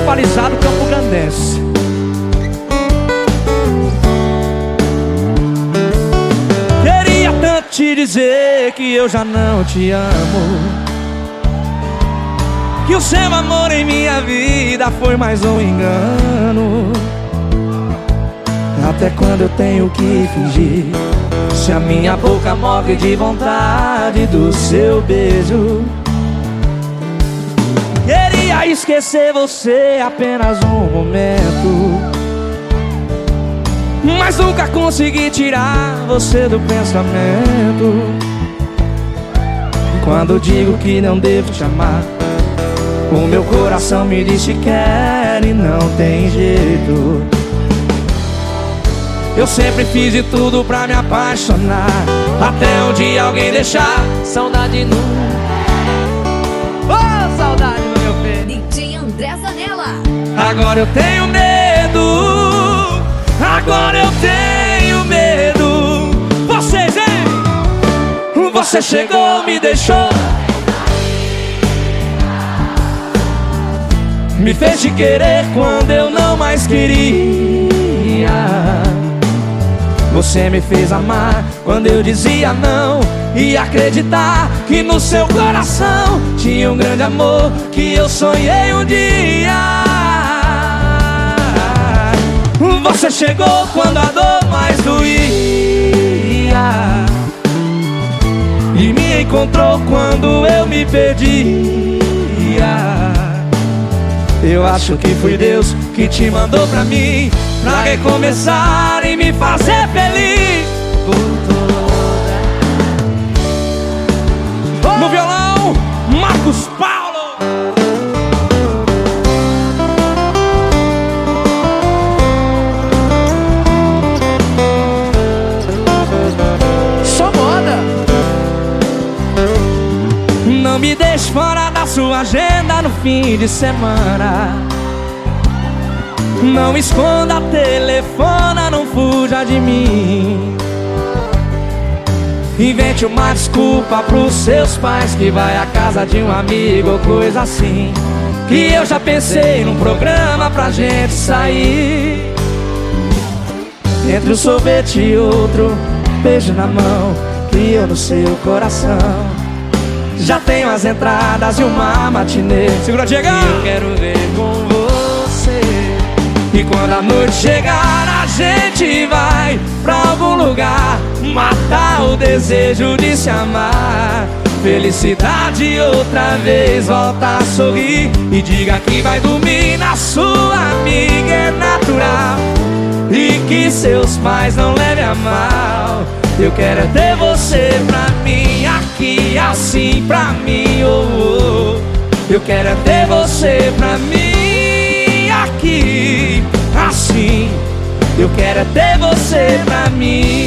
Municipalizado Campo Grandense. Queria tanto te dizer que eu já não te amo, que o seu amor em minha vida foi mais um engano. Até quando eu tenho que fingir, se a minha boca morre de vontade do seu beijo? Queria esquecer você apenas um momento, mas nunca consegui tirar você do pensamento. Quando digo que não devo te amar, o meu coração me diz que quer e não tem jeito. Eu sempre fiz de tudo pra me apaixonar, até um dia alguém deixar saudade no... Oh, saudade no meu peito. DJ André Zanella. Agora eu tenho medo, agora eu tenho medo. Vocês, hein? Você chegou, me deixou, me fez te querer quando eu não mais queria. Você me fez amar quando eu dizia não, e acreditar que no seu coração tinha um grande amor que eu sonhei um dia. Você chegou quando a dor mais doía, e me encontrou quando eu me perdia. Eu acho que foi Deus que te mandou pra mim, pra recomeçar e me fazer feliz. No violão, Marcos Paulo. Só moda. Não me deixe fora da sua agenda no fim de semana. Não esconda, telefona, não fuja de mim. Invente uma desculpa pros seus pais, que vai à casa de um amigo ou coisa assim, que eu já pensei num programa pra gente sair. Entre um sorvete e outro, beijo na mão, que eu no seu coração já tenho as entradas e uma matinê. Segura, Diego! Eu quero ver com você. E quando a noite chegar, a gente vai pra algum lugar, matar o desejo de se amar. Felicidade outra vez, volta a sorrir e diga que vai dormir na sua amiga, é natural, e que seus pais não levem a mal. Eu quero é ter você pra mim, aqui assim pra mim, oh, oh. Eu quero é ter você pra mim, aqui assim. Eu quero é ter você pra mim.